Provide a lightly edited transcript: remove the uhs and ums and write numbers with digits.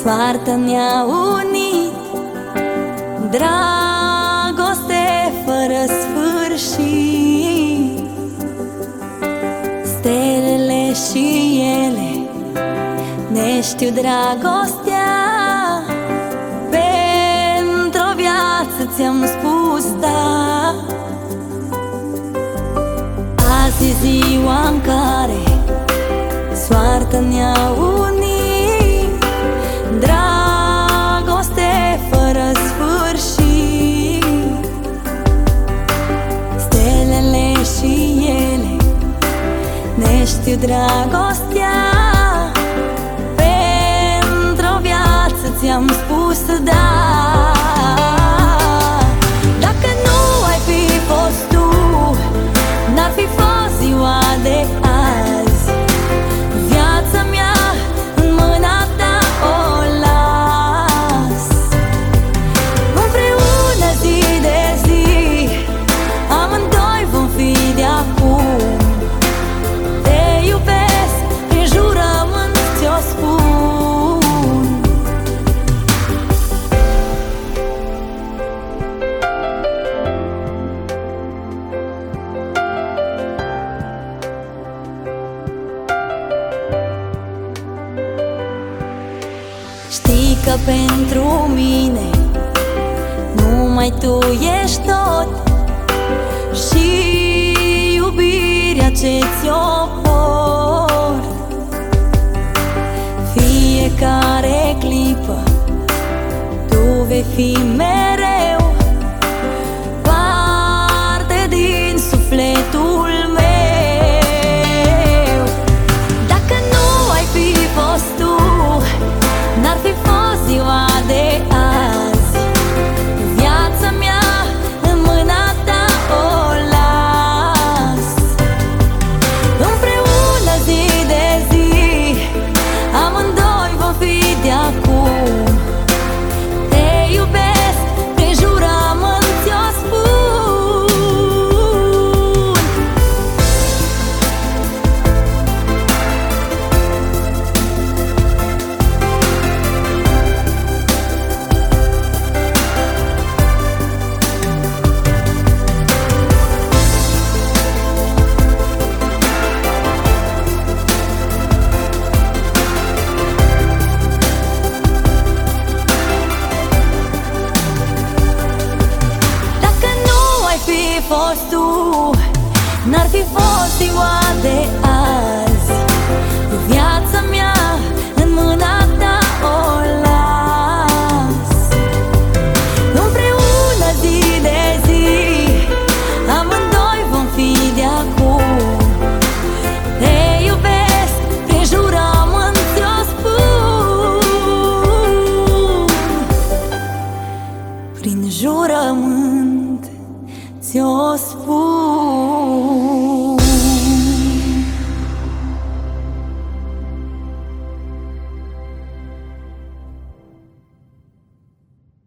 Soarta ne-a unit, dragoste fără sfârșit. Stelele și ele ne știu dragostea, pentru-o viață ți-am spus da. Azi e ziua în care soarta ne-a unit, dragoste fără sfârșit. Stelele și ele ne știu dragostea, pentru-o viață ți-am spus da. Dacă nu ai fi fost tu, n-ar fi fost ziua de azi. Viața mea în mâna ta o las. Împreună zi de zi, amândoi vom fi de acum. Te iubesc, prin jurământ ți-o spun. Știi că pentru mine numai tu ești tot, și iubirea ce ți-o port. Fiecare clipă tu vei fi mereu parte din sufletul meu. Dacă nu ai fi fost tu, n-ar fi fost ziua de azi. Viața mea în mâna ta o las. Împreună zi de zi, amândoi vom fi de acum. Te iubesc, prin jurământ ți-o spun. Fost tu, n-ar fi fost ziua de azi. Viața mea în mâna ta o las. Împreună zi de zi, amândoi vom fi de acum. Te iubesc, prin jurământ ți-o spun. Prin jurământ ți-o spun.